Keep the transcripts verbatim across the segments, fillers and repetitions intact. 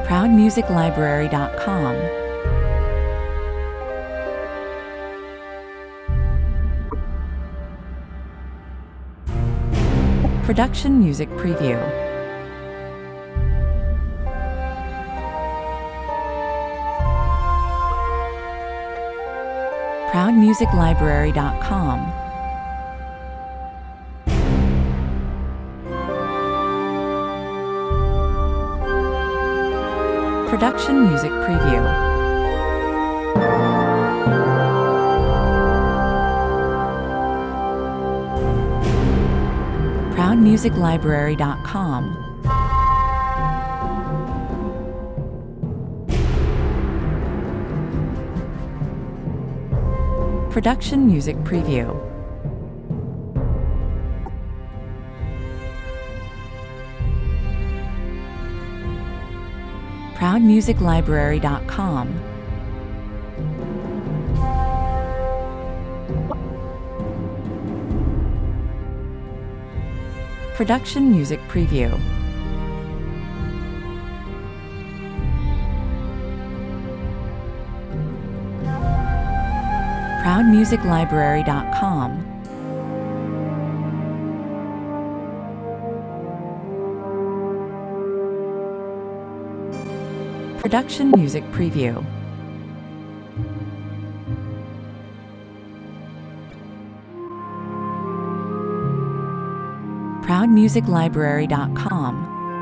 proud music library dot com. Production Music Preview. proud music library dot com. Production Music Preview. proud music library dot com. Production Music Preview. proud music library dot com. Production Music Preview. proud music library dot com. Production Music Preview. proud music library dot com.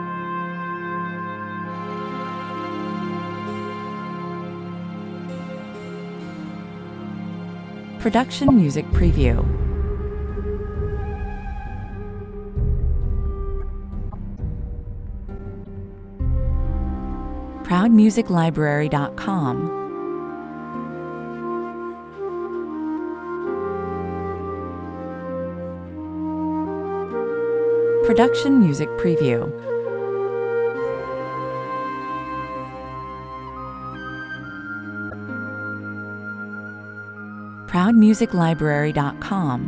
Production Music Preview. proud music library dot com. Production Music Preview. proud music library dot com.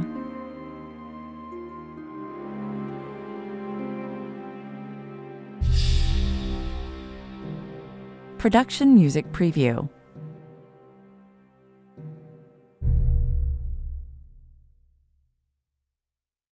Production Music Preview.